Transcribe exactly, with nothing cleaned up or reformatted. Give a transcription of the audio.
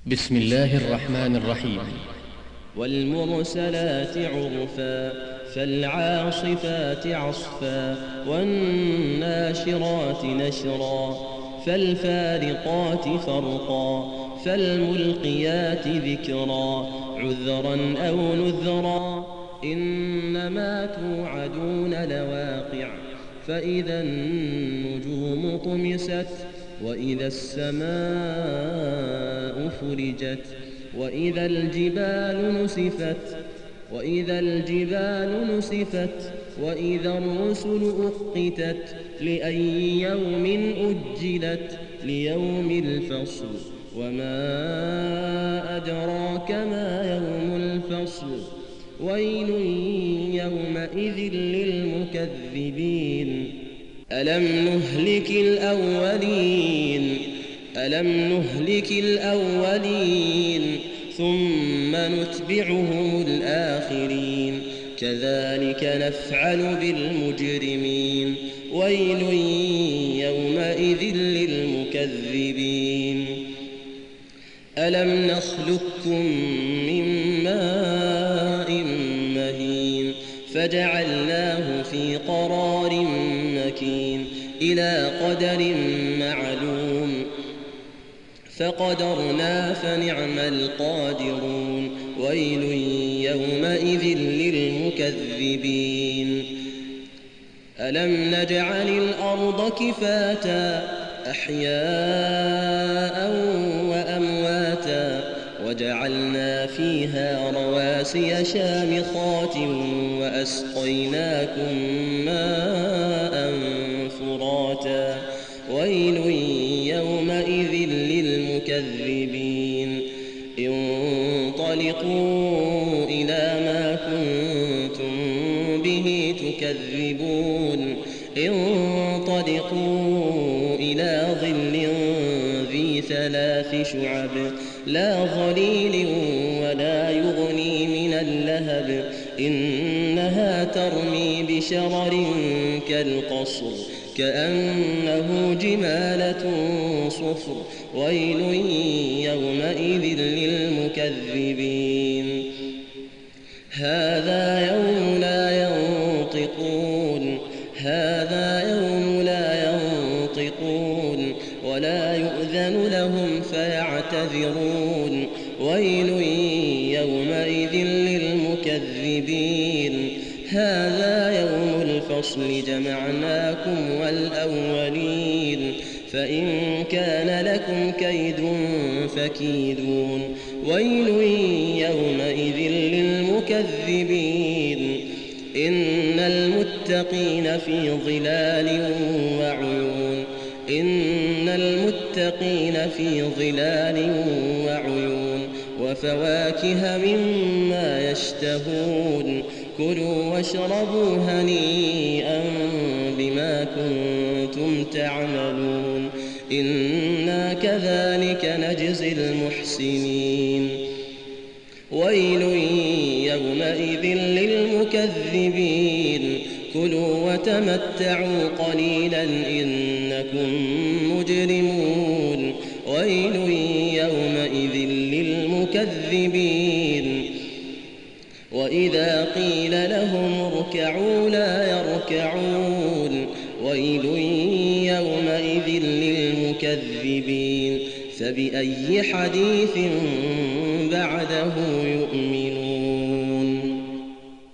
بسم الله الرحمن الرحيم. والمرسلات عرفا فالعاصفات عصفا والناشرات نشرا فالفارقات فرقا فالملقيات ذكرا عذرا أو نذرا إنما توعدون لواقع فإذا النجوم طمست وإذا السماء فرجت وإذا الجبال نسفت وإذا الجبال نسفت وإذا الرسل أقتت لأي يوم أجلت ليوم الفصل وما أدراك ما يوم الفصل ويل يومئذ للمكذبين ألم نهلك الأولين ألم نهلك الأولين ثم نتبعهم الآخرين كذلك نفعل بالمجرمين ويل يومئذ للمكذبين ألم نخلقكم من ماء مهين فجعلناه في قرار مكين إلى قدر معلوم فقدرنا فنعم القادرون ويل يومئذ للمكذبين ألم نجعل الأرض كفاتا أحياء وأمواتا وجعلنا فيها رواسي شامخات وأسقيناكم ماء فراتا ويل يومئذ للمكذبين انطلقوا إلى ما كنتم به تكذبون انطلقوا إلى ظل ذي ثلاث شعب لا ظليل ولا يغني من اللهب إنها ترمي بشرر كالقصر كأنه جمالة صفر ويل يومئذ للمكذبين هذا يوم لا ينطقون هذا يوم لا ينطقون ولا يؤذن لهم فيعتذرون ويل يومئذ للمكذبين هذا يوم الفصل جمعناكم والأولين فإن كان لكم كيد فكيدون ويل يومئذ للمكذبين إن المتقين في ظلال وعيون إن المتقين في ظلال وعيون وفواكه مما يشتهون كلوا واشربوا هنيئا بما كنتم تعملون إنا كذلك نجزي المحسنين ويل يومئذ للمكذبين كلوا وتمتعوا قليلا إنكم مجرمون ويل يومئذ للمكذبين وإذا قيل لهم اركعوا لا يركعون ويل يومئذ للمكذبين فبأي حديث